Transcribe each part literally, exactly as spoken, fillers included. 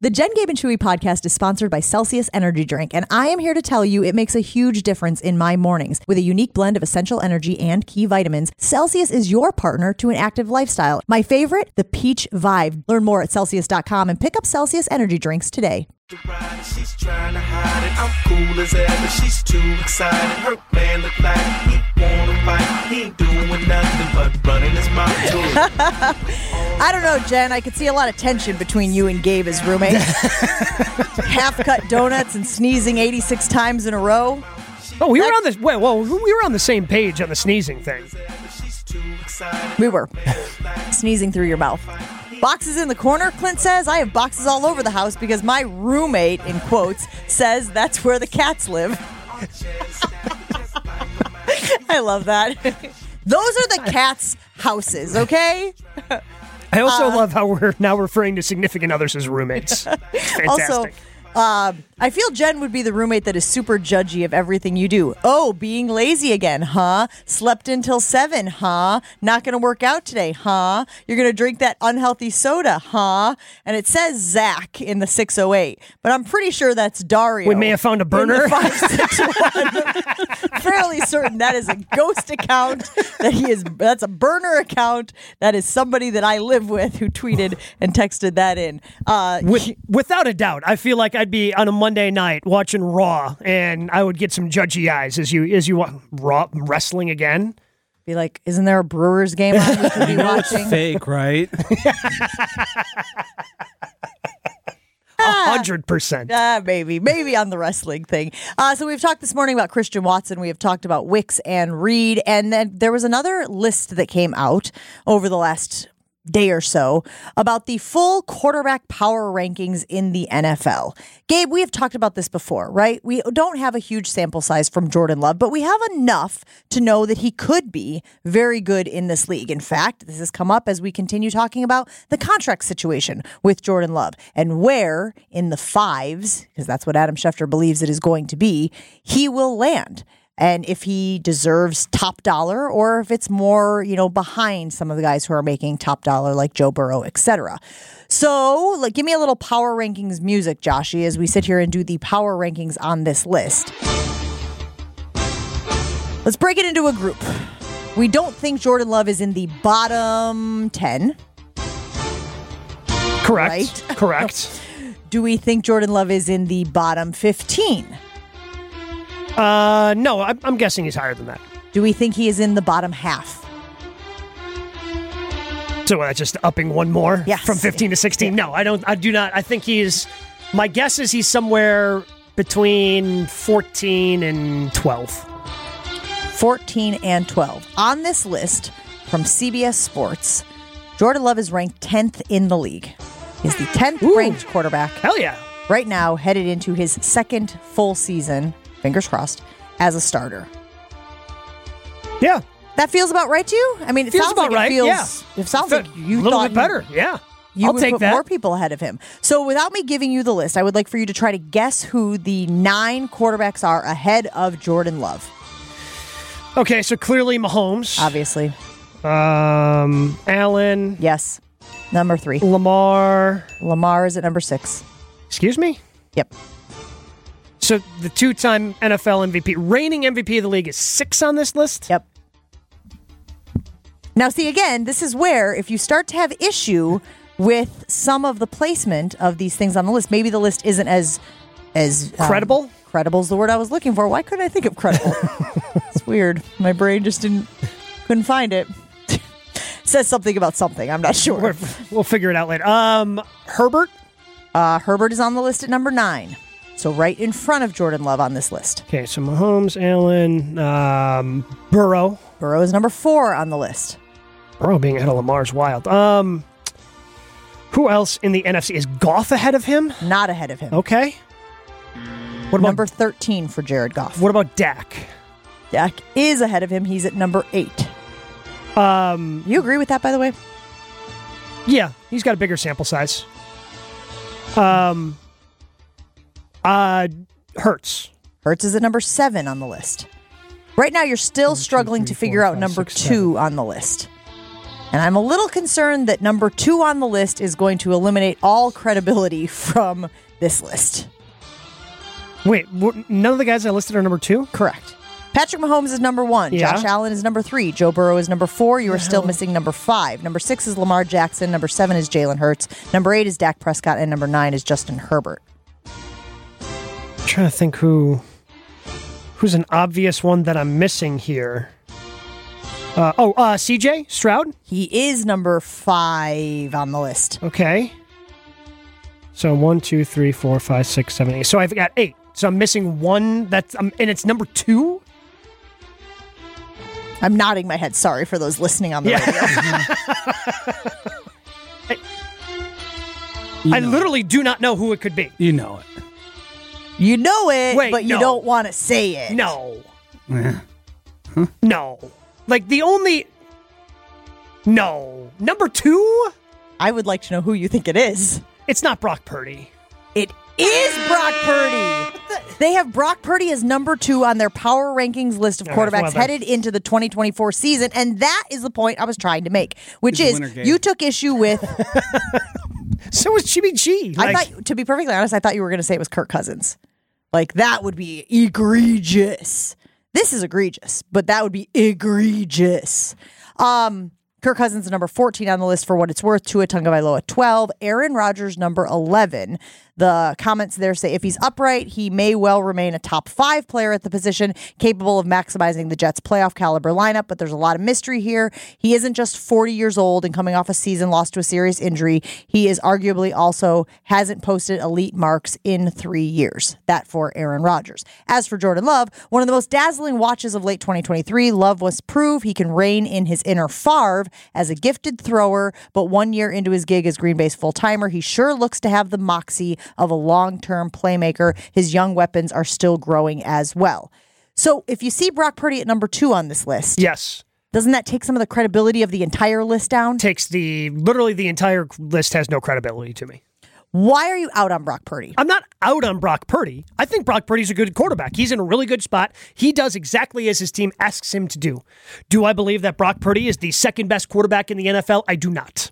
The Jen, Gabe, and Chewy podcast is sponsored by Celsius Energy Drink, and I am here to tell you it makes a huge difference in my mornings. With a unique blend of essential energy and key vitamins, Celsius is your partner to an active lifestyle. My favorite, the Peach Vibe. Learn more at Celsius dot com and pick up Celsius Energy Drinks today. She's trying to hide it. I'm cool as ever. She's too excited. Her man look like he wanna fight. He ain't doing nothing but running his mouth too. I don't know, Jen. I could see a lot of tension between you and Gabe as roommates. Half-cut donuts and sneezing eighty-six times in a row. Oh, we that, were on the well, well, we were on the same page on the sneezing thing. We were sneezing through your mouth. Boxes in the corner, Clint says. I have boxes all over the house because my roommate, in quotes, says that's where the cats live. I love that. Those are the cats' houses, okay? I also uh, love how we're now referring to significant others as roommates. Fantastic. Also, uh, I feel Jen would be the roommate that is super judgy of everything you do. Oh, being lazy again, huh? Slept until seven, huh? Not going to work out today, huh? You're going to drink that unhealthy soda, huh? And it says Zach in the six oh eight, but I'm pretty sure that's Dario. We may have found a burner. five six one. Fairly certain that is a ghost account. That he is. That's a burner account. That is somebody that I live with who tweeted and texted that in. Uh, with, without a doubt, I feel like I'd be on a Monday night watching Raw, and I would get some judgy eyes as you as you watch Raw wrestling again. Be like, isn't there a Brewers game on we could be watching? Fake, right? A hundred percent. Ah, maybe, maybe on the wrestling thing. Uh, so we've talked this morning about Christian Watson. We have talked about Wicks and Reed, and then there was another list that came out over the last day or so about the full quarterback power rankings in the N F L. Gabe, we have talked about this before, right? We don't have a huge sample size from Jordan Love, but we have enough to know that he could be very good in this league. In fact, this has come up as we continue talking about the contract situation with Jordan Love and where in the fives, because that's what Adam Schefter believes it is going to be, he will land. And if he deserves top dollar or if it's more, you know, behind some of the guys who are making top dollar like Joe Burrow, et cetera. So like, give me a little power rankings music, Joshy, as we sit here and do the power rankings on this list. Let's break it into a group. We don't think Jordan Love is in the bottom ten. Correct. Right? Correct. Do we think Jordan Love is in the bottom fifteen? Uh, no, I'm, I'm guessing he's higher than that. Do we think he is in the bottom half? So that's uh, just upping one more yes. from fifteen to sixteen? Yeah. No, I don't. I do not. I think he's, my guess is he's somewhere between fourteen and twelve. fourteen and twelve. On this list from C B S Sports, Jordan Love is ranked tenth in the league. He's the tenth Ooh. ranked quarterback. Hell yeah. Right now, headed into his second full season, fingers crossed, as a starter. Yeah. That feels about right to you? I mean, it feels sounds about like right. it feels, yeah. it sounds Fe- like you a little thought bit better. You, yeah. you I'll would take put that. more people ahead of him. So without me giving you the list, I would like for you to try to guess who the nine quarterbacks are ahead of Jordan Love. Okay, so clearly Mahomes. Obviously. Um, Allen. Yes. Number three. Lamar. Lamar is at number six. Excuse me? Yep. So the two-time N F L M V P, reigning M V P of the league, is six on this list? Yep. Now, see, again, this is where if you start to have issue with some of the placement of these things on the list, maybe the list isn't as as um, credible. Credible is the word I was looking for. Why couldn't I think of credible? It's weird. My brain just didn't couldn't find it. It says something about something. I'm not sure. We're, we'll figure it out later. Um, Herbert. Uh, Herbert is on the list at number nine. So right in front of Jordan Love on this list. Okay, so Mahomes, Allen, um, Burrow. Burrow is number four on the list. Burrow being ahead of Lamar's wild. Um, who else in the N F C? Is Goff ahead of him? Not ahead of him. Okay. What about number thirteen for Jared Goff? What about Dak? Dak is ahead of him. He's at number eight. Um, you agree with that, by the way? Yeah, he's got a bigger sample size. Um, uh, Hurts. Hurts is at number seven on the list. Right now, you're still One, struggling two, three, to figure four, out five, number six, two seven. on the list. And I'm a little concerned that number two on the list is going to eliminate all credibility from this list. Wait, wh- none of the guys I listed are number two? Correct. Patrick Mahomes is number one. Yeah. Josh Allen is number three. Joe Burrow is number four. You are still missing number five. Number six is Lamar Jackson. Number seven is Jalen Hurts. Number eight is Dak Prescott. And number nine is Justin Herbert. I'm trying to think who who's an obvious one that I'm missing here. Uh, oh, uh, C J Stroud? He is number five on the list. Okay. So one, two, three, four, five, six, seven, eight. So I've got eight. So I'm missing one that's um, and it's number two. I'm nodding my head. Sorry for those listening on the Yeah. radio. I literally do not know who it could be. You know it. You know it, Wait, but you no. don't want to say it. No. Yeah. Huh? No. Like the only. No. Number two? I would like to know who you think it is. It's not Brock Purdy. It is Brock Purdy. They have Brock Purdy as number two on their power rankings list of All right, quarterbacks well then. headed into the twenty twenty-four season. And that is the point I was trying to make, which He's a is winner, Gabe. you took issue with, So was Jimmy G. I Like, thought, to be perfectly honest, I thought you were going to say it was Kirk Cousins. Like that would be egregious. This is egregious, but that would be egregious. Um, Kirk Cousins is number fourteen on the list for what it's worth. Tua Tagovailoa twelve. Aaron Rodgers number eleven. The comments there say if he's upright, he may well remain a top five player at the position, capable of maximizing the Jets' playoff caliber lineup. But there's a lot of mystery here. He isn't just forty years old and coming off a season lost to a serious injury. He is arguably also hasn't posted elite marks in three years. That for Aaron Rodgers. As for Jordan Love, one of the most dazzling watches of late twenty twenty-three, Love was prove he can rein in his inner Favre as a gifted thrower. But one year into his gig as Green Bay's full-timer, he sure looks to have the moxie of a long-term playmaker. His young weapons are still growing as well. So if you see Brock Purdy at number two on this list, yes. doesn't that take some of the credibility of the entire list down? Takes the, literally the entire list has no credibility to me. Why are you out on Brock Purdy? I'm not out on Brock Purdy. I think Brock Purdy's a good quarterback. He's in a really good spot. He does exactly as his team asks him to do. Do I believe that Brock Purdy is the second best quarterback in the N F L? I do not.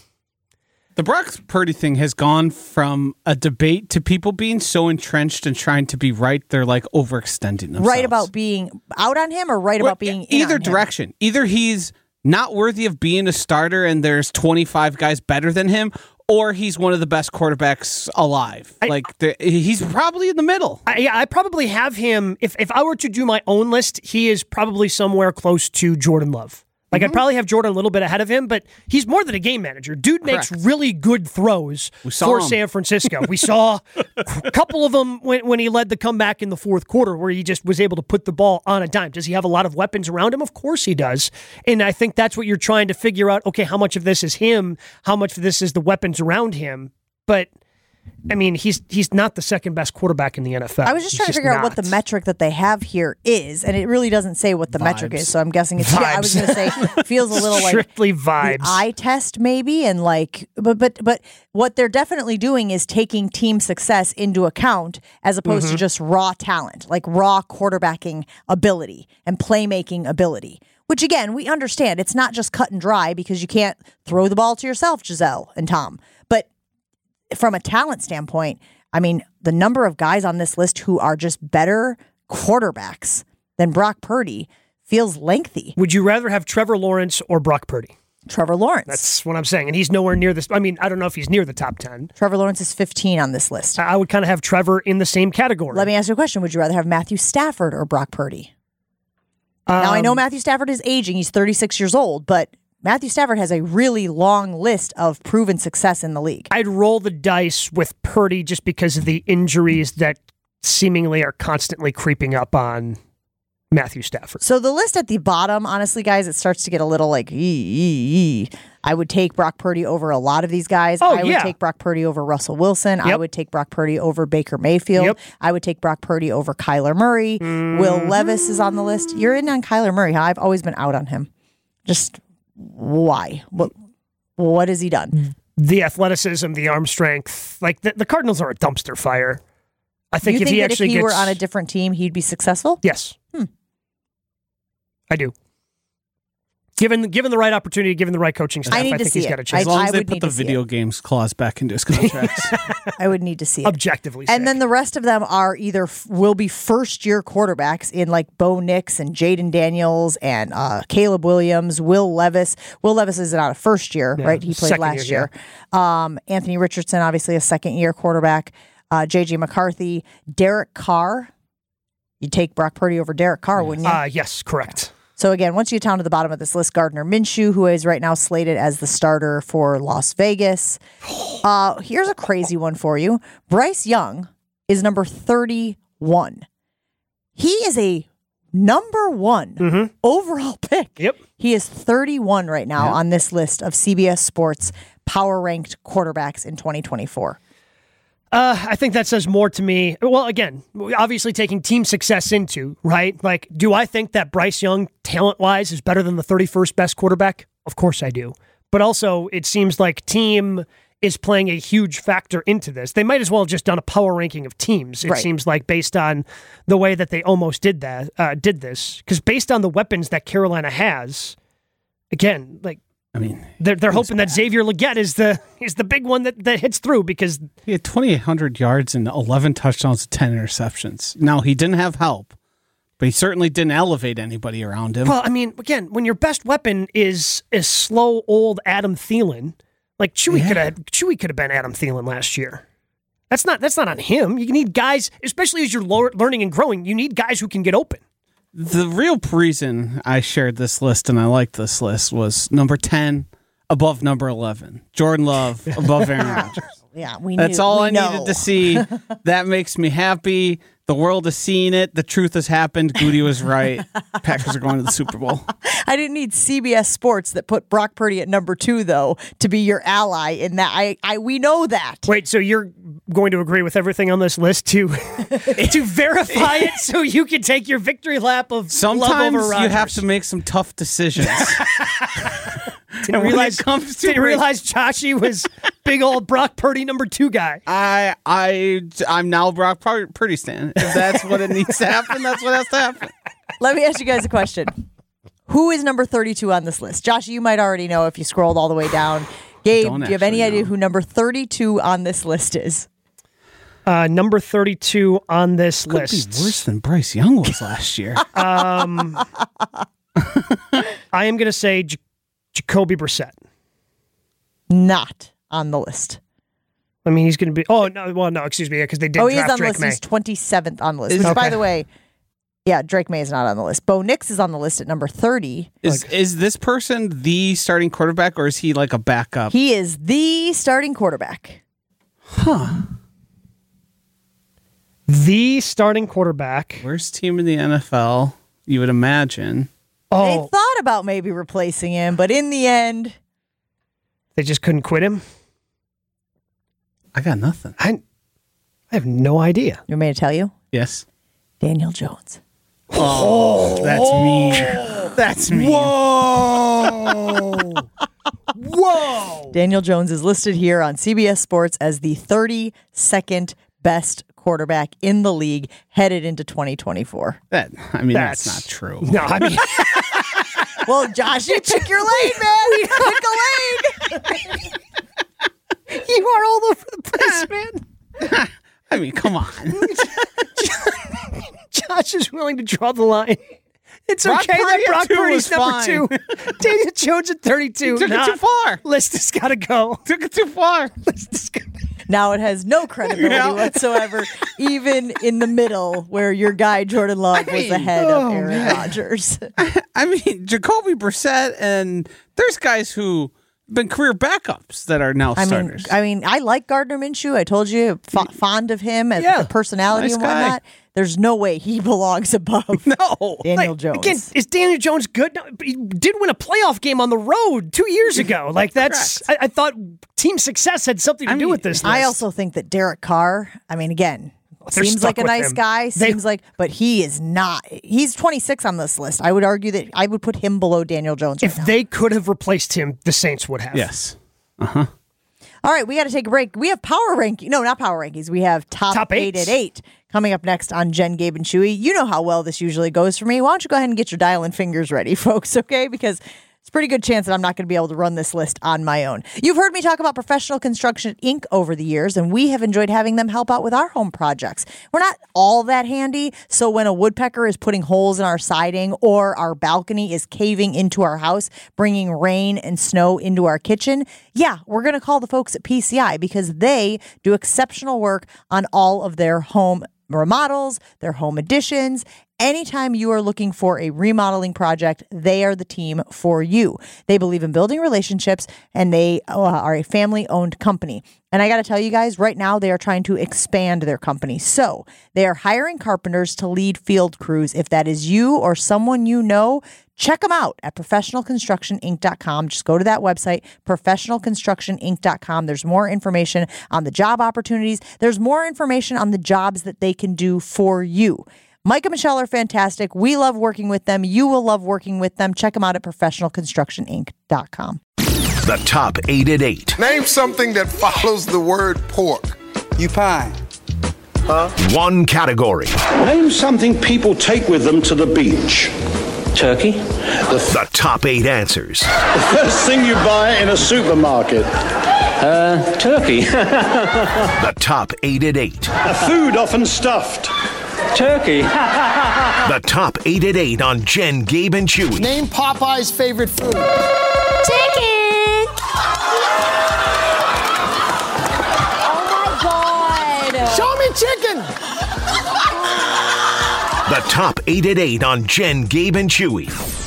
The Brock Purdy thing has gone from a debate to people being so entrenched and trying to be right, they're like overextending themselves. Right about being out on him or right Well, about being in either on him? direction. Either he's not worthy of being a starter and there's twenty-five guys better than him, or he's one of the best quarterbacks alive. I- like the, he's probably in the middle. I, yeah, I probably have him. If, if I were to do my own list, he is probably somewhere close to Jordan Love. Like, Mm-hmm. I'd probably have Jordan a little bit ahead of him, but he's more than a game manager. Dude makes Correct. really good throws saw for him. San Francisco. We saw a couple of them when, when he led the comeback in the fourth quarter where he just was able to put the ball on a dime. Does he have a lot of weapons around him? Of course he does. And I think that's what you're trying to figure out. Okay, how much of this is him? How much of this is the weapons around him? But I mean, he's he's not the second best quarterback in the N F L. I was just He's trying to figure out what the not. metric that they have here is, and it really doesn't say what the metric Vibes. is. So I'm guessing it's. Yeah, I was Vibes. going to say feels a little like strictly the vibes. eye test maybe, and like, but but but what they're definitely doing is taking team success into account as opposed Mm-hmm. to just raw talent, like raw quarterbacking ability and playmaking ability. Which again, we understand it's not just cut and dry because you can't throw the ball to yourself, Giselle and Tom, but from a talent standpoint, I mean, the number of guys on this list who are just better quarterbacks than Brock Purdy feels lengthy. Would you rather have Trevor Lawrence or Brock Purdy? Trevor Lawrence. That's what I'm saying. And he's nowhere near this. I mean, I don't know if he's near the top ten. Trevor Lawrence is fifteen on this list. I I would kind of have Trevor in the same category. Let me ask you a question. Would you rather have Matthew Stafford or Brock Purdy? now, I know Um, Matthew Stafford is aging. He's thirty-six years old, but Matthew Stafford has a really long list of proven success in the league. I'd roll the dice with Purdy just because of the injuries that seemingly are constantly creeping up on Matthew Stafford. So the list at the bottom, honestly, guys, it starts to get a little like, ee, ee, ee. I would take Brock Purdy over a lot of these guys. Oh, I would yeah. take Brock Purdy over Russell Wilson. I Yep. would take Brock Purdy over Baker Mayfield. Yep. I would take Brock Purdy over Kyler Murray. Mm-hmm. Will Levis is on the list. You're in on Kyler Murray, huh? I've always been out on him. Just why? What, what has he done? The athleticism, the arm strength, like the, the Cardinals are a dumpster fire. I think you if think he that if actually he gets, were on a different team, he'd be successful? yes, Hmm. I do. Given given the right opportunity, given the right coaching staff, I need I to think see he's it. got a I- chance. As long I as they would put need the to see video it. games clause back into his contracts. I would need to see it. Objectively, And sick. then the rest of them are either f- will be first year quarterbacks in like Bo Nix and Jaden Daniels and uh, Caleb Williams, Will Levis. Will Levis is not a first year, Yeah, right? He played second last year, year. Um, Anthony Richardson, obviously a second year quarterback. Uh, J J McCarthy, Derek Carr. You take Brock Purdy over Derek Carr, wouldn't you? uh, yes, correct. So again, once you get down to the bottom of this list, Gardner Minshew, who is right now slated as the starter for Las Vegas. Uh, here's a crazy one for you. Bryce Young is number thirty-one. He is a number one overall pick. Yep. He is thirty-one right now Yeah. on this list of C B S Sports power ranked quarterbacks in twenty twenty-four. Uh, I think that says more to me. Well, again, obviously taking team success into, right? Like, do I think that Bryce Young, talent-wise, is better than the thirty-first best quarterback? Of course I do. But also, it seems like team is playing a huge factor into this. They might as well have just done a power ranking of teams, it Right. seems like, based on the way that they almost did that, uh, did this. Because based on the weapons that Carolina has, again, like, I mean, they're, they're hoping that Xavier Legette is the is the big one that, that hits through because he had twenty-eight hundred yards and eleven touchdowns and ten interceptions. Now, he didn't have help, but he certainly didn't elevate anybody around him. Well, I mean, again, when your best weapon is is slow old Adam Thielen, like Chewy Yeah. could have Chewy could have been Adam Thielen last year. That's not that's not on him. You need guys, especially as you're lo- learning and growing. You need guys who can get open. The real reason I shared this list and I liked this list was number ten above number eleven. Jordan Love above Aaron Rodgers. Yeah, we That's knew, all we I know. needed to see. That makes me happy. The world is seeing it. The truth has happened. Goody was right. Packers are going to the Super Bowl. I didn't need C B S Sports that put Brock Purdy at number two, though, to be your ally in that. I, I we know that. Wait, so you're going to agree with everything on this list to to verify it so you can take your victory lap of love Sometimes over you Rodgers? have to make some tough decisions. Didn't when it realize, comes to didn't it- realize Joshy was big old Brock Purdy number two guy. I I I'm now Brock Pur- Purdy stan. If that's what it needs to happen, that's what has to happen. Let me ask you guys a question. Who is number thirty-two on this list? Josh, you might already know if you scrolled all the way down. Gabe, Don't do you have any actually idea know. who number thirty-two on this list is? Uh, number thirty-two on this Could list. be worse than Bryce Young was last year. Um, I am going to say J- Jacoby Brissett. Not on the list. I mean, he's going to be. Oh no! Well, no, excuse me, because they did Oh, he is draft on the Drake list. May. He's twenty-seventh on the list. Is- Which, by Okay. the way, yeah, Drake May is not on the list. Bo Nix is on the list at number thirty. Is is this person the starting quarterback or is he like a backup? He is the starting quarterback. The starting quarterback. Worst team in the N F L, you would imagine. They Oh, thought about maybe replacing him, but in the end, they just couldn't quit him. I got nothing. I, I have no idea. you want me to tell you? Yes. Daniel Jones. Oh, that's mean. That's mean. Whoa! Whoa! Daniel Jones is listed here on C B S Sports as the thirty-second best quarterback in the league headed into twenty twenty-four. That I mean, that's, That's- not true. No, I mean, Well, Josh, you pick your lane, man. Pick a lane. you are all over the place, man. I mean, come on. Josh is willing to draw the line. It's Brock okay Purdy that at Brock two Purdy's was number fine. two. Daniel Jones at thirty-two. Took Nah, it too far. List has got to go. Took it too far. List has got- Now it has no credibility Yeah. whatsoever, even in the middle where your guy Jordan Love I was mean, ahead oh, of Aaron man. Rodgers. I mean, Jacoby Brissett, and there's guys who have been career backups that are now I mean, starters. I mean, I like Gardner Minshew. I told you, f- fond of him as Yeah. a personality Nice and guy. whatnot. There's no way he belongs above no. Daniel Like, Jones. Again, is Daniel Jones good? No, but he did win a playoff game on the road two years ago. Like that's, I, I thought team success had something to I do mean, with this. I list. also think that Derek Carr, I mean, again, They're seems stuck like a with nice him. guy, They- seems like, but he is not. He's twenty-six on this list. I would argue that I would put him below Daniel Jones if right now. they could have replaced him, the Saints would have. Yes. All right, we got to take a break. We have power ranking. No, not power rankings. We have top, Top eight eights. at eight coming up next on Jen, Gabe, and Chewy. You know how well this usually goes for me. Why don't you go ahead and get your dial and fingers ready, folks, okay? Because it's a pretty good chance that I'm not going to be able to run this list on my own. You've heard me talk about Professional Construction Incorporated over the years, and we have enjoyed having them help out with our home projects. We're not all that handy, so when a woodpecker is putting holes in our siding or our balcony is caving into our house, bringing rain and snow into our kitchen, yeah, we're going to call the folks at P C I because they do exceptional work on all of their home remodels, their home additions. Anytime you are looking for a remodeling project, they are the team for you. They believe in building relationships, and they uh, are a family-owned company. And I got to tell you guys, right now they are trying to expand their company. So they are hiring carpenters to lead field crews. If that is you or someone you know, check them out at professional construction inc dot com. Just go to that website, professional construction inc dot com. There's more information on the job opportunities. There's more information on the jobs that they can do for you. Mike and Michelle are fantastic. We love working with them. You will love working with them. Check them out at professional construction inc dot com. The top eight at eight. Name something that follows the word pork. You pie. Huh? One category. Name something people take with them to the beach. Turkey. The, The top eight answers. the first thing you buy in a supermarket. Uh, turkey. The top eight at eight. A food often stuffed. Turkey. The top eight at eight on Jen, Gabe, and Chewy. Name Popeye's favorite food. Chicken! Oh my God! Show me chicken. The top eight at eight on Jen, Gabe, and Chewy.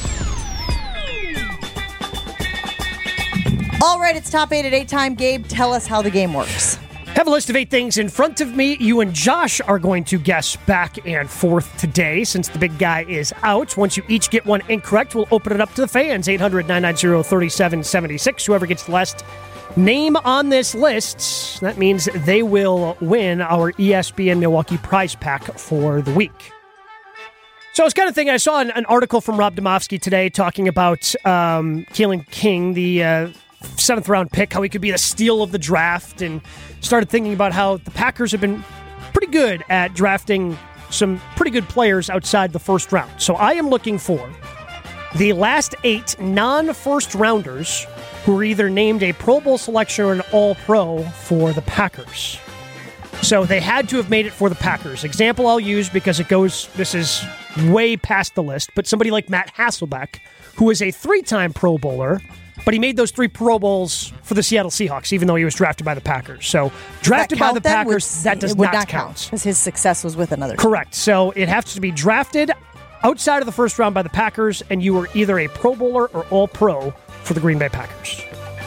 All right, it's top eight at eight time. Gabe, tell us how the game works. Have a list of eight things in front of me. You and Josh are going to guess back and forth today since the big guy is out. Once you each get one incorrect, we'll open it up to the fans. eight hundred, nine nine zero, three seven seven six. Whoever gets the last name on this list, that means they will win our E S P N Milwaukee prize pack for the week. So it's kind of thing, I saw an, an article from Rob Domofsky today talking about um, Keelan King, the uh, seventh round pick, how he could be the steal of the draft, and started thinking about how the Packers have been pretty good at drafting some pretty good players outside the first round. So I am looking for the last eight non-first rounders who were either named a Pro Bowl selection or an All-Pro for the Packers. So they had to have made it for the Packers. Example I'll use because it goes, this is way past the list, but somebody like Matt Hasselbeck, who is a three-time Pro Bowler, but he made those three Pro Bowls for the Seattle Seahawks, even though he was drafted by the Packers. So drafted by the then? Packers, Would- that does it would not, not count. because his success was with another team. Correct. So it has to be drafted outside of the first round by the Packers, and you were either a Pro Bowler or All-Pro for the Green Bay Packers.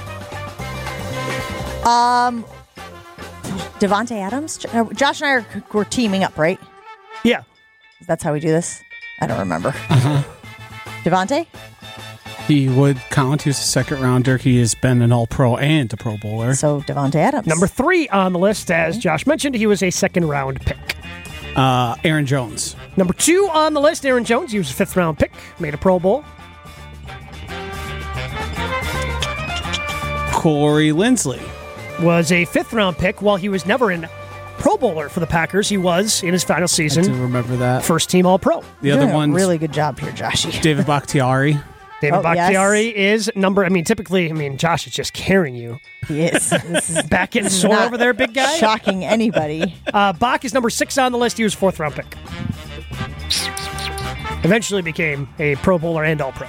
Um, Devontae Adams? Uh, Josh and I are we're teaming up, right? Yeah. That's how we do this? I don't remember. Uh-huh. Devontae? He would count. He was a second rounder. He has been an All-Pro and a Pro Bowler. So Devontae Adams. Number three on the list, as Josh mentioned, he was a second-round pick. Uh, Aaron Jones. Number two on the list, Aaron Jones. He was a fifth-round pick, made a Pro Bowl. Corey Linsley. Was a fifth-round pick while he was never in Pro Bowler for the Packers. He was, in his final I season, do remember that. first team All-Pro. The You're other doing a one, really good job here, Joshy. David Bakhtiari. David Oh, Bakhtiari yes. is number, I mean, typically, I mean, Josh is just carrying you. He is. This is Back getting sore not over there, big guy. shocking anybody. Uh, Bach is number six on the list. He was fourth round pick. Eventually became a Pro Bowler and All-Pro.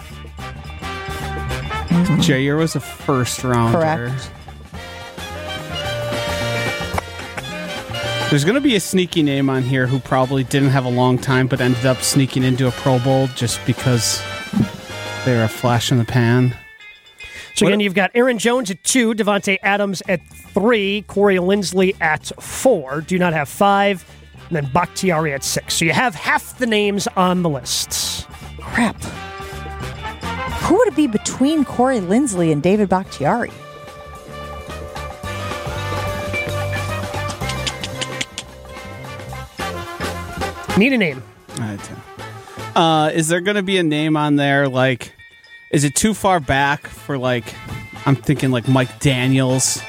Jair was a first rounder. Correct. There's going to be a sneaky name on here who probably didn't have a long time but ended up sneaking into a Pro Bowl just because they're a flash in the pan. So What- again, you've got Aaron Jones at two, Devontae Adams at three, Corey Linsley at four. Do not have five, and then Bakhtiari at six. So you have half the names on the list. Crap. Who would it be between Corey Linsley and David Bakhtiari? Need a name. All right, Tim. Uh, is there going to be a name on there like, is it too far back for like, I'm thinking like Mike Daniels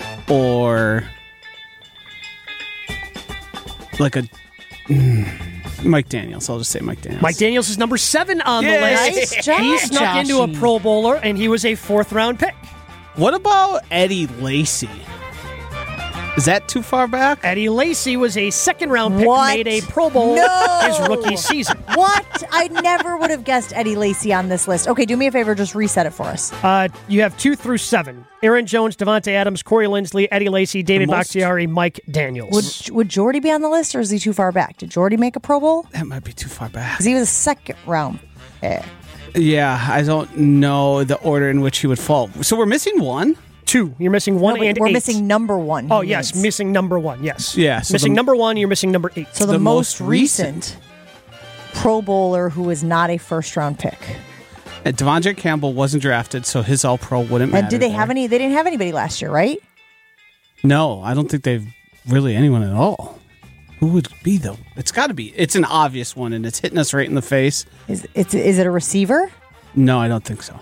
or like a, mm, Mike Daniels. I'll just say Mike Daniels. Mike Daniels is number seven on Yay! the list. Nice job, He snuck into a Joshy. Pro Bowler, and he was a fourth-round pick. What about Eddie Lacy? Is that too far back? Eddie Lacy was a second-round pick, What? made a Pro Bowl No! his rookie season. What? I never would have guessed Eddie Lacy on this list. Okay, do me a favor, just reset it for us. Uh, you have two through seven. Aaron Jones, Devontae Adams, Corey Lindsley, Eddie Lacy, David most- Bakhtiari, Mike Daniels. Would would Jordy be on the list, or is he too far back? Did Jordy make a Pro Bowl? That might be too far back. Because he was a second round pick. Yeah, I don't know the order in which he would fall. So we're missing one? Two. You're missing one No, but and we're eight. missing number one. Oh, he yes. means. Missing number one. Yes. Yeah, so missing the- number one, you're missing number eight. So the, the most, most recent, Pro Bowler who is not a first round pick. And Devondre Campbell wasn't drafted, so his All-Pro wouldn't matter. And did they have there. any? They didn't have anybody last year, right? No, I don't think they've really anyone at all. Who would be, though? It's got to be. It's an obvious one, and it's hitting us right in the face. Is it's is it a receiver? No, I don't think so.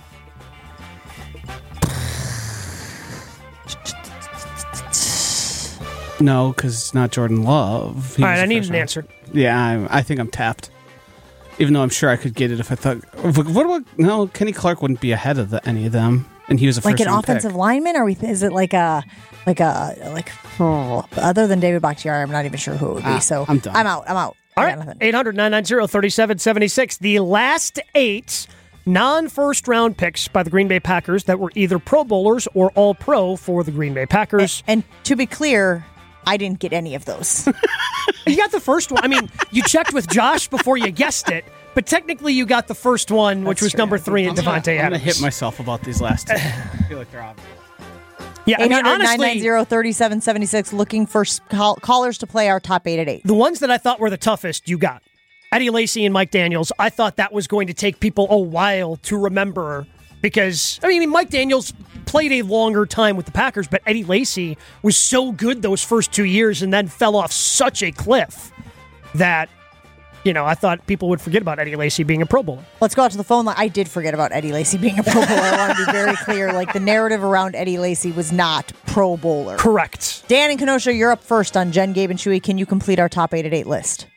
No, because it's not Jordan Love. He All was right, a I need first an round. answer. Yeah, I, I think I'm tapped. Even though I'm sure I could get it if I thought. What about no? Kenny Clark wouldn't be ahead of the, any of them, and he was a first Like an round offensive pick. lineman? Or we? Is it like a like a like? Oh, other than David Bakhtiari, I'm not even sure who it would be. Ah, so I'm done. I'm out. I'm out. All I got right. nothing. eight hundred, nine nine zero, three seven seven six. The last eight non-first round picks by the Green Bay Packers that were either Pro Bowlers or All-Pro for the Green Bay Packers. And to be clear, I didn't get any of those. You got the first one. I mean, you checked with Josh before you guessed it, but technically you got the first one, which That's was true. number three in I'm gonna- Devontae I'm gonna Adams. hit myself about these last two. I feel like they're obvious. Yeah, I eight mean, hundred, nine honestly, nine zero, three seven seven six, looking for s- call- callers to play our top eight at eight. the ones that I thought were the toughest, you got. Eddie Lacy and Mike Daniels. I thought that was going to take people a while to remember because, I mean, Mike Daniels played a longer time with the Packers, but Eddie Lacy was so good those first two years and then fell off such a cliff that, you know, I thought people would forget about Eddie Lacy being a Pro Bowler. Let's go out to the phone line. I did forget about Eddie Lacy being a Pro Bowler. I want to be very clear. Like, the narrative around Eddie Lacy was not Pro Bowler. Correct. Dan and Kenosha, you're up first on Jen, Gabe, and Chewy. Can you complete our top eight at eight list?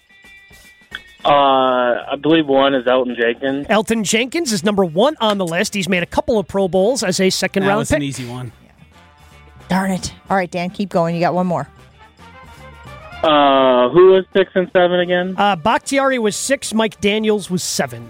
Uh, I believe one is Elton Jenkins. Elton Jenkins is number one on the list. He's made a couple of Pro Bowls as a second That round was pick. an easy one. Darn it. All right, Dan, keep going. You got one more. Uh, who was six and seven again? Uh, Bakhtiari was six. Mike Daniels was seven.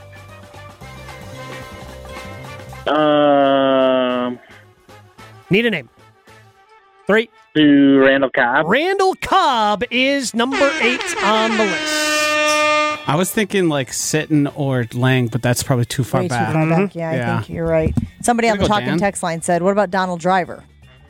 Um, Need a name. Three. to Randall Cobb. Randall Cobb is number eight on the list. I was thinking like Sitton or Lang, but that's probably too far Way back. too far back. Yeah, I Yeah. think you're right. Somebody on Gonna the go talking Dan. text line said, what about Donald Driver?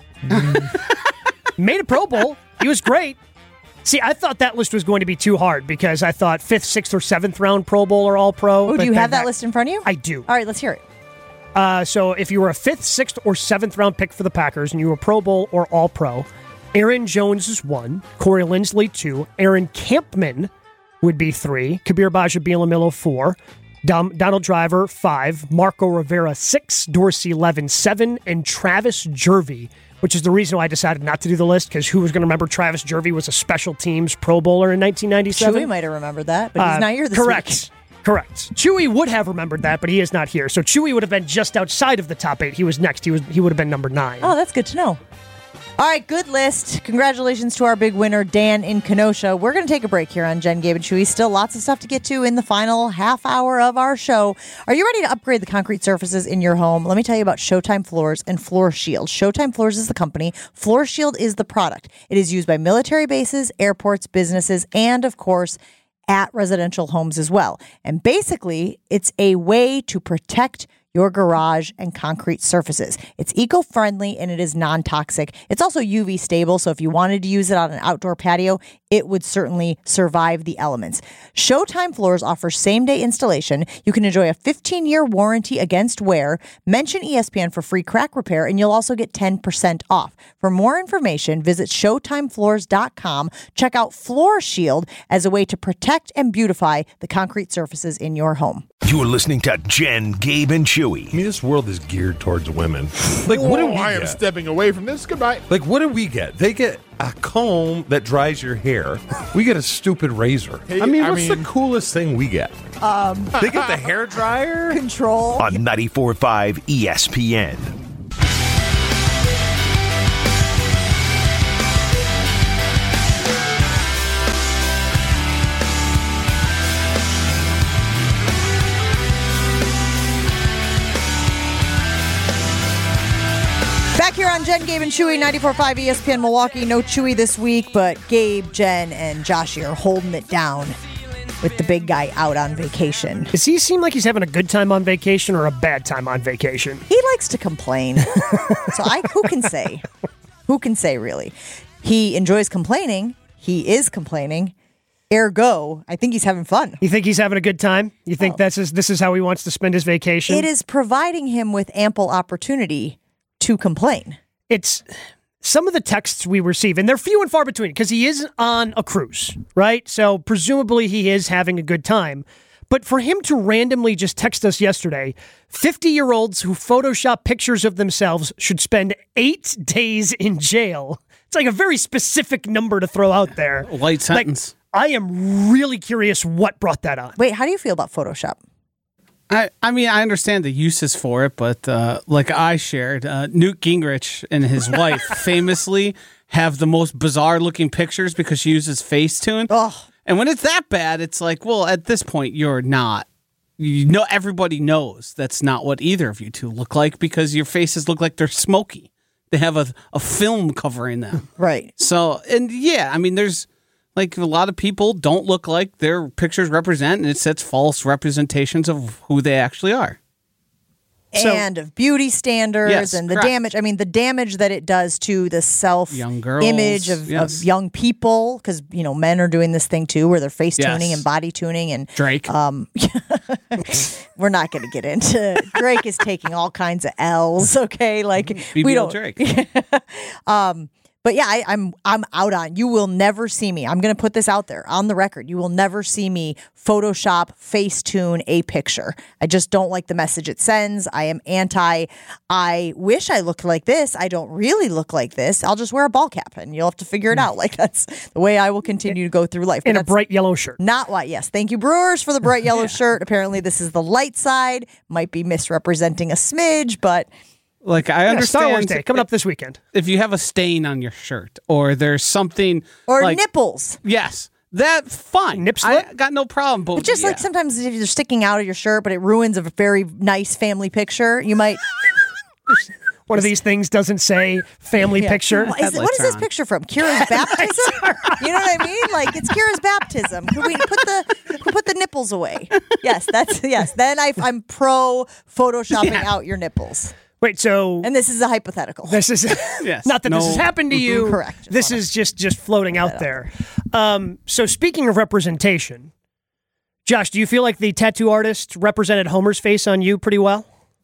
Made a Pro Bowl. He was great. See, I thought that list was going to be too hard because I thought fifth, sixth, or seventh round Pro Bowl or All Pro. Oh, but do you then have that list in front of you? I do. All right, let's hear it. Uh, so if you were a fifth, sixth, or seventh round pick for the Packers and you were Pro Bowl or All Pro, Aaron Jones is one, Corey Lindsley two, Aaron Campman would be three, Kabir Baja-Bielomilo four, Dom, Donald Driver five, Marco Rivera six, Dorsey Levin seven, and Travis Jervey, which is the reason why I decided not to do the list because who was going to remember Travis Jervey was a special teams Pro Bowler in nineteen ninety-seven? Chewy might have remembered that, but he's Uh, not here this correct. week. Correct. Chewy would have remembered that, but he is not here. So Chewy would have been just outside of the top eight. He was next. He was he would have been number nine. Oh, that's good to know. All right, good list. Congratulations to our big winner, Dan in Kenosha. We're going to take a break here on Jen, Gabe, and Chewy. Still lots of stuff to get to in the final half hour of our show. Are you ready to upgrade the concrete surfaces in your home? Let me tell you about Showtime Floors and Floor Shield. Showtime Floors is the company. Floor Shield is the product. It is used by military bases, airports, businesses, and, of course, at residential homes as well. And basically, it's a way to protect your garage and concrete surfaces. It's eco-friendly and it is non-toxic. It's also U V stable, so if you wanted to use it on an outdoor patio, it would certainly survive the elements. Showtime Floors offers same-day installation. You can enjoy a fifteen-year warranty against wear. Mention E S P N for free crack repair, and you'll also get ten percent off. For more information, visit showtime floors dot com. Check out Floor Shield as a way to protect and beautify the concrete surfaces in your home. You're listening to Jen, Gabe, and Chewy. I mean, this world is geared towards women. Like, what do we I am get? stepping away from this. Goodbye. Like, what do we get? They get a comb that dries your hair. We get a stupid razor. I mean, I what's mean- the coolest thing we get? Um, They get the hair dryer? Control. On ninety-four point five E S P N. Back here on Jen, Gabe, and Chewy, ninety-four point five E S P N Milwaukee. No Chewy this week, but Gabe, Jen, and Joshy are holding it down with the big guy out on vacation. Does he seem like he's having a good time on vacation or a bad time on vacation? He likes to complain. So I, who can say? Who can say, really? He enjoys complaining. He is complaining. Ergo, I think he's having fun. You think he's having a good time? You think Oh. that's his, this is how he wants to spend his vacation? It is providing him with ample opportunity to complain. It's some of the texts we receive, and they're few and far between because he is on a cruise, right? So presumably he is having a good time. But for him to randomly just text us yesterday, fifty-year-olds who Photoshop pictures of themselves should spend eight days in jail. It's like a very specific number to throw out there. Light sentence. Like, I am really curious what brought that on. Wait, how do you feel about Photoshop? I, I mean, I understand the uses for it, but uh, like I shared, uh, Newt Gingrich and his wife famously have the most bizarre looking pictures because she uses Facetune. Oh. And when it's that bad, it's like, well, at this point, you're not. You know, everybody knows that's not what either of you two look like because your faces look like they're smoky. They have a, a film covering them. Right. So, and yeah, I mean, there's like a lot of people don't look like their pictures represent, and it sets false representations of who they actually are. So- and of beauty standards Yes, and the correct. damage. I mean, the damage that it does to the self Young girls, image of, yes. of young people, because you know men are doing this thing too, where they're face tuning Yes. and body tuning, and Drake. Um, we're not going to get into Drake is taking all kinds of L's. Okay, like B B L we don't. Drake. um, but yeah, I, I'm I'm out on. You will never see me. I'm going to put this out there on the record. You will never see me Photoshop Facetune a picture. I just don't like the message it sends. I am anti. I wish I looked like this. I don't really look like this. I'll just wear a ball cap, and you'll have to figure it out. Like that's the way I will continue to go through life. But In a that's bright yellow shirt. not why. Yes, thank you, Brewers, for the bright yellow shirt. Apparently, this is the light side. Might be misrepresenting a smidge, but. Like I Yeah, understand Star Wars Day coming up this weekend. if you have a stain on your shirt or there's something Or like, nipples. Yes, that fine. Nip I slip? got no problem. But But just like yeah. sometimes if you're sticking out of your shirt, but it ruins a very nice family picture, you might. One of these things doesn't say family Yeah. picture. What is, what is this picture from? Kira's baptism? You know what I mean? Like it's Kira's baptism. Could we put the could we put the nipples away? Yes, that's yes. Then I, I'm pro photoshopping Yeah. out your nipples. Wait, so And this is a hypothetical. this is Yes. not that this No. has happened to you. Correct. Just This wanna is just just floating out there. Um, so speaking of representation, Josh, do you feel like the tattoo artist represented Homer's face on you pretty well?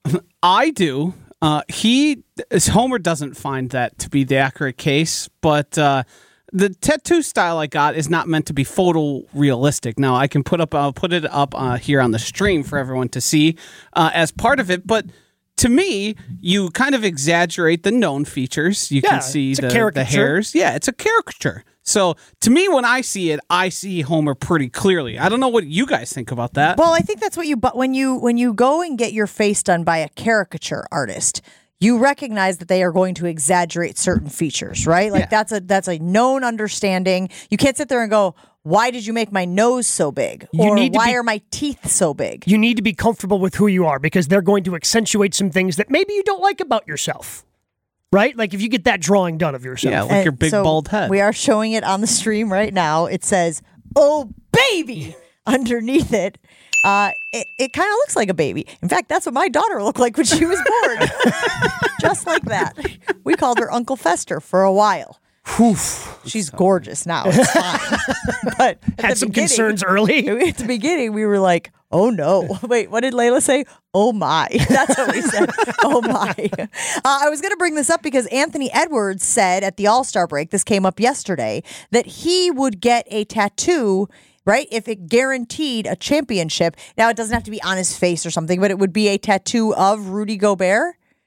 I do. Uh, he Homer doesn't find that to be the accurate case, but uh, the tattoo style I got is not meant to be photorealistic. Now I can put up, I'll put it up uh, here on the stream for everyone to see uh, as part of it, but. To me, you kind of exaggerate the known features. You Yeah, can see it's a the, the caricature. hairs. Yeah, it's a caricature. So to me, when I see it, I see Homer pretty clearly. I don't know what you guys think about that. Well, I think that's what you. But when you when you go and get your face done by a caricature artist, you recognize that they are going to exaggerate certain features, right? Like Yeah. that's a that's a known understanding. You can't sit there and go, "Why did you make my nose so big?" You or need to "Why be- are my teeth so big?" You need to be comfortable with who you are because they're going to accentuate some things that maybe you don't like about yourself. Right? Like if you get that drawing done of yourself. Yeah, like And your big so bald head. We are showing it on the stream right now. It says, "Oh baby," underneath it. Uh, it it kind of looks like a baby. In fact, that's what my daughter looked like when she was born. Just like that. We called her Uncle Fester for a while. She's gorgeous now. It's fine. But at Had the some beginning- concerns early. At the beginning, we were like, "Oh no!" Wait, what did Layla say? "Oh my!" That's what we said. Oh my! Uh, I was going to bring this up because Anthony Edwards said at the All Star break, this came up yesterday, that he would get a tattoo. Right? If it guaranteed a championship. Now, it doesn't have to be on his face or something, but it would be a tattoo of Rudy Gobert.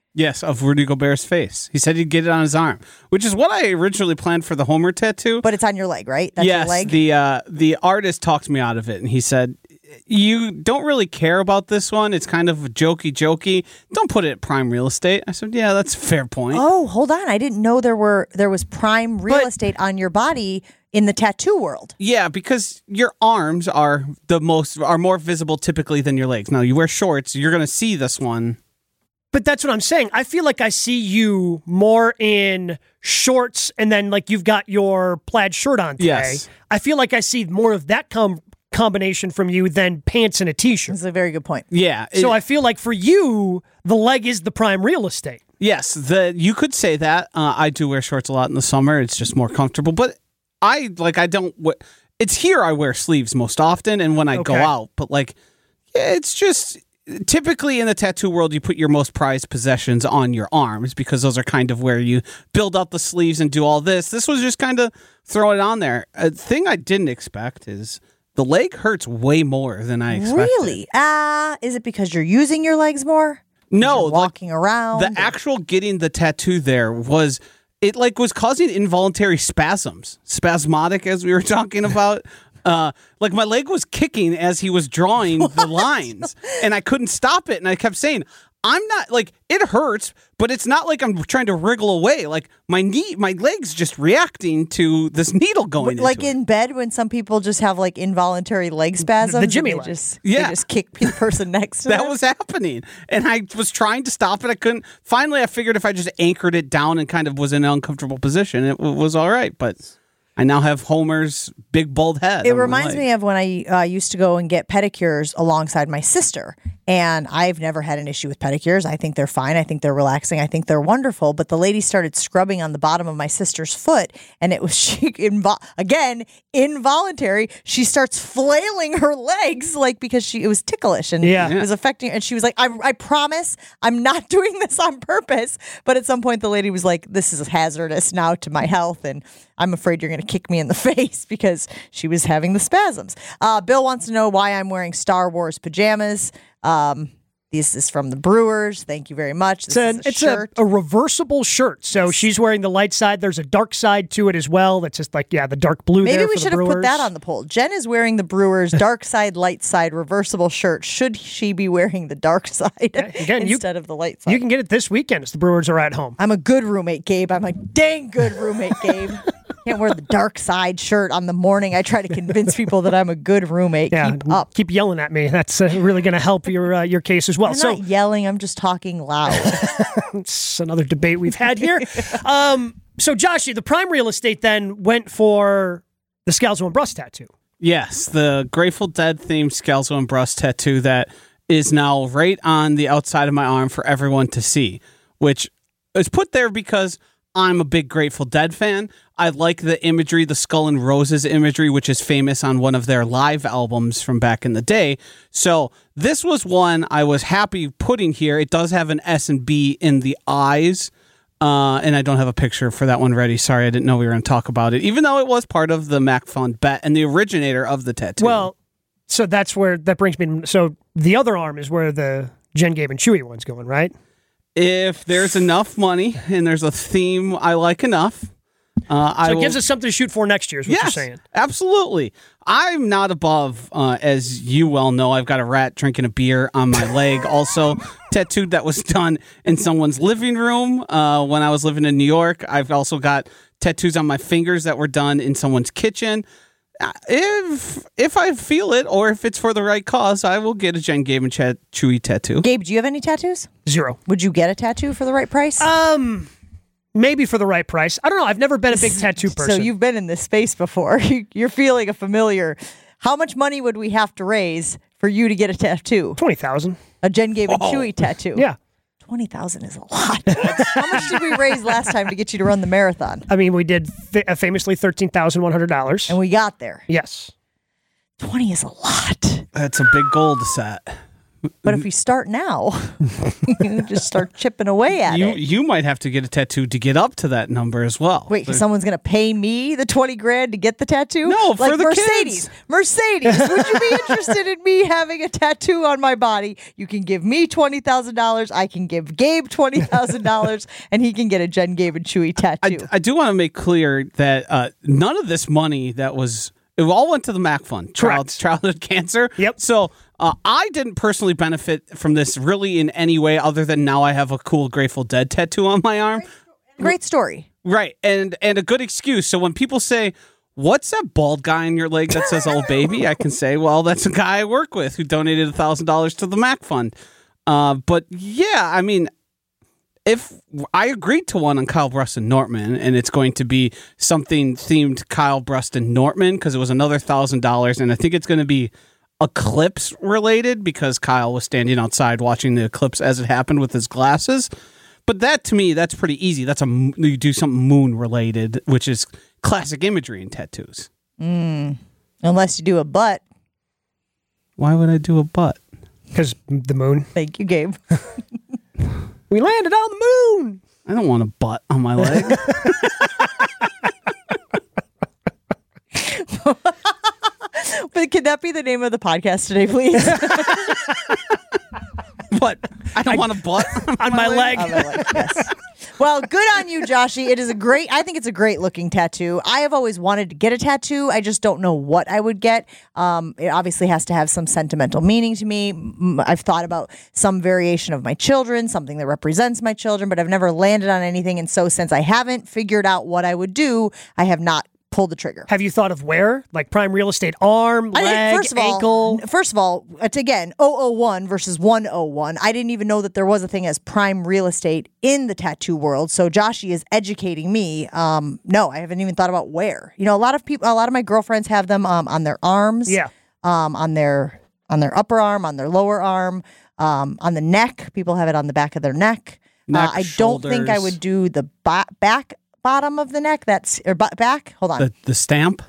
Yes, of Rudy Gobert's face. He said he'd get it on his arm, which is what I originally planned for the Homer tattoo. But it's on your leg, right? That's yes, your leg? the uh, the artist talked me out of it, and he said, you don't really care about this one. It's kind of jokey, jokey. Don't put it at prime real estate. I said, yeah, that's a fair point. Oh, hold on. I didn't know there were there was prime real But- estate on your body in the tattoo world. Yeah, because your arms are the most are more visible typically than your legs. Now, you wear shorts, you're going to see this one. But that's what I'm saying. I feel like I see you more in shorts and then like you've got your plaid shirt on today. Yes. I feel like I see more of that com- combination from you than pants and a t-shirt. That's a very good point. Yeah. So it- I feel like for you, the leg is the prime real estate. Yes, the you could say that. Uh, I do wear shorts a lot in the summer. It's just more comfortable. But I like I don't. w- It's here I wear sleeves most often, and when I go Okay. out. But like, yeah, it's just typically in the tattoo world, you put your most prized possessions on your arms because those are kind of where you build out the sleeves and do all this. This was just kind of throw it on there. A thing I didn't expect is the leg hurts way more than I expected. Really? Ah, is it because you're using your legs more? No, You're walking around. The actual getting the tattoo there was it like was causing involuntary spasms, spasmodic as we were talking about. Uh, like my leg was kicking as he was drawing the lines, and I couldn't stop it. And I kept saying, "I'm not like it hurts, but it's not like I'm trying to wriggle away. Like my knee, my leg's just reacting to this needle going like into it." in bed when some people just have like involuntary leg spasms. and Jimmy they leg. just Yeah. they just kick the person next to That them. was happening. And I was trying to stop it. I couldn't. Finally, I figured if I just anchored it down and kind of was in an uncomfortable position, it w- was all right. But I now have Homer's big bald head. It on my reminds leg. me of when I uh, used to go and get pedicures alongside my sister. And I've never had an issue with pedicures. I think they're fine. I think they're relaxing. I think they're wonderful. But the lady started scrubbing on the bottom of my sister's foot. And it was, she invo- again, involuntary. She starts flailing her legs like because she it was ticklish and Yeah. it was affecting. And she was like, I, I promise I'm not doing this on purpose. But at some point, the lady was like, this is hazardous now to my health. And I'm afraid you're going to kick me in the face because she was having the spasms. Uh, Bill wants to know why I'm wearing Star Wars pajamas. Um, this is from the Brewers. Thank you very much. This It's, a, is a it's shirt. a, a reversible shirt. So she's wearing the light side. There's a dark side to it as well. That's just like, yeah, the dark blue Maybe there we for should the have put Brewers. that on the poll. Jen is wearing the Brewers dark side, light side, reversible shirt. Should she be wearing the dark side Again, you- instead of the light side? You can get it this weekend as the Brewers are at home. I'm a good roommate, Gabe. I'm a dang good roommate, Gabe. Can't wear the dark side shirt on the morning. I try to convince people that I'm a good roommate. Yeah, Keep up. Keep yelling at me. That's uh, really going to help your uh, your case as well. I'm so not yelling. I'm just talking loud. it's another debate we've had here. um, so Joshy, the prime real estate then went for the Scalzo and Brust tattoo. Yes, the Grateful Dead themed Scalzo and Brust tattoo that is now right on the outside of my arm for everyone to see, which is put there because I'm a big Grateful Dead fan. I like the imagery, the Skull and Roses imagery, which is famous on one of their live albums from back in the day. So this was one I was happy putting here. It does have an S and B in the eyes. Uh, and I don't have a picture for that one ready. Sorry, I didn't know we were going to talk about it, even though it was part of the Mac Fund bet and the originator of the tattoo. Well, so that's where that brings me. So the other arm is where the Jen, Gabe, and Chewy one's going, right? If there's enough money and there's a theme I like enough, uh, I So it will, gives us something to shoot for next year, is what yes, you're saying. absolutely. I'm not above, uh, as you well know, I've got a rat drinking a beer on my leg, also tattooed that was done in someone's living room uh, when I was living in New York. I've also got tattoos on my fingers that were done in someone's kitchen. Uh, If if I feel it or if it's for the right cause, I will get a Jen, Gabe, and Chad Chewy tattoo. Gabe, do you have any tattoos? Zero. Would you get a tattoo for the right price? Um, maybe for the right price. I don't know. I've never been a big tattoo person. So you've been in this space before. You're feeling a familiar. How much money would we have to raise for you to get a tattoo? twenty thousand. A Jen, Gabe, and Chewy tattoo. Yeah. twenty thousand is a lot. How much did we raise last time to get you to run the marathon? I mean, we did fa- uh, famously thirteen thousand one hundred dollars. And we got there. Yes. twenty is a lot. That's a big goal to set. But if you start now, you just start chipping away at You it. you might have to get a tattoo to get up to that number as well. Wait, So- someone's going to pay me the twenty grand to get the tattoo? No, for like the Mercedes. kids. Mercedes, would you be interested in me having a tattoo on my body? You can give me twenty thousand dollars. I can give Gabe twenty thousand dollars, and he can get a Jen, Gabe, and Chewy tattoo. I, I do want to make clear that uh, none of this money that was it all went to the MAC Fund, child, childhood cancer. Yep. So uh, I didn't personally benefit from this really in any way other than now I have a cool Grateful Dead tattoo on my arm. Great story. Right, and and a good excuse. So when people say, "What's that bald guy in your leg that says old baby?" I can say, "Well, that's a guy I work with who donated a thousand dollars to the MAC Fund." Uh, but yeah, I mean, if I agreed to one on Kyle Brust and Nortman, and it's going to be something themed Kyle Brust and Nortman because it was another thousand dollars, and I think it's going to be eclipse related because Kyle was standing outside watching the eclipse as it happened with his glasses. But that to me, that's pretty easy. That's a you do something moon related, which is classic imagery in tattoos. Mm. Unless you do a butt. Why would I do a butt? Because the moon. Thank you, Gabe. We landed on the moon. I don't want a butt on my leg. But can that be the name of the podcast today, please? What? I don't I, want a butt on, on my, my leg. leg. On my leg, yes. Well, good on you, Joshy. It is a great, I think it's a great looking tattoo. I have always wanted to get a tattoo. I just don't know what I would get. Um, it obviously has to have some sentimental meaning to me. I've thought about some variation of my children, something that represents my children, but I've never landed on anything. And so since I haven't figured out what I would do, I have not pulled the trigger. Have you thought of where? Like prime real estate, arm, I leg, first of ankle? All, first of all, it's again, oh oh one versus one oh one. I didn't even know that there was a thing as prime real estate in the tattoo world. So Joshy is educating me. Um, no, I haven't even thought about where. You know, a lot of people, a lot of my girlfriends have them um, on their arms. Yeah. Um, on their on their upper arm, on their lower arm, um, on the neck. People have it on the back of their neck. Neck, uh, I don't think I would do the ba- back. Bottom of the neck, that's or b- back. Hold on, the, the stamp.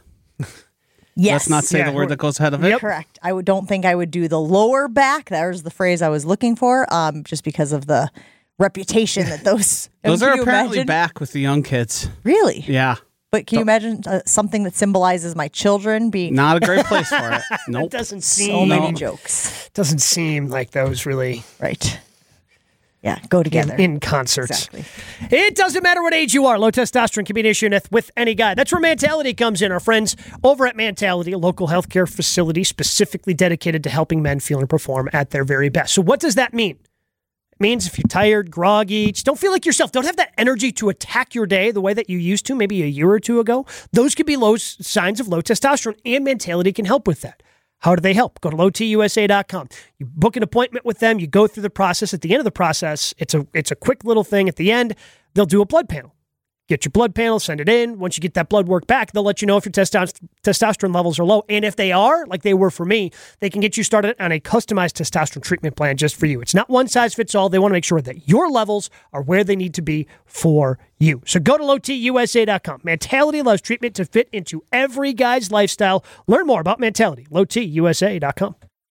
Yes, let's not say yeah. the word that goes ahead of it. Yep. Correct. I would, don't think I would do the lower back. That was the phrase I was looking for. Um, just because of the reputation that those those I mean, are apparently imagine? back with the young kids. Really? Yeah. But can you imagine uh, something that symbolizes my children being not a great place for it? Nope. It doesn't seem so many no. jokes. Doesn't seem like those really right. Yeah, go together. In, in concert. Exactly. It doesn't matter what age you are. Low testosterone can be an issue with any guy. That's where Mentality comes in. Our friends over at Mentality, a local healthcare facility specifically dedicated to helping men feel and perform at their very best. So what does that mean? It means if you're tired, groggy, just don't feel like yourself, don't have that energy to attack your day the way that you used to maybe a year or two ago, those could be low signs of low testosterone, and Mentality can help with that. How do they help? Go to low t u s a dot com. You book an appointment with them. You go through the process. At the end of the process, it's a it's a quick little thing. At the end, they'll do a blood panel. Get your blood panel, send it in. Once you get that blood work back, they'll let you know if your testo- testosterone levels are low. And if they are, like they were for me, they can get you started on a customized testosterone treatment plan just for you. It's not one size fits all. They want to make sure that your levels are where they need to be for you. So go to low t u s a dot com. Mentality allows treatment to fit into every guy's lifestyle. Learn more about Mentality. low t u s a dot com.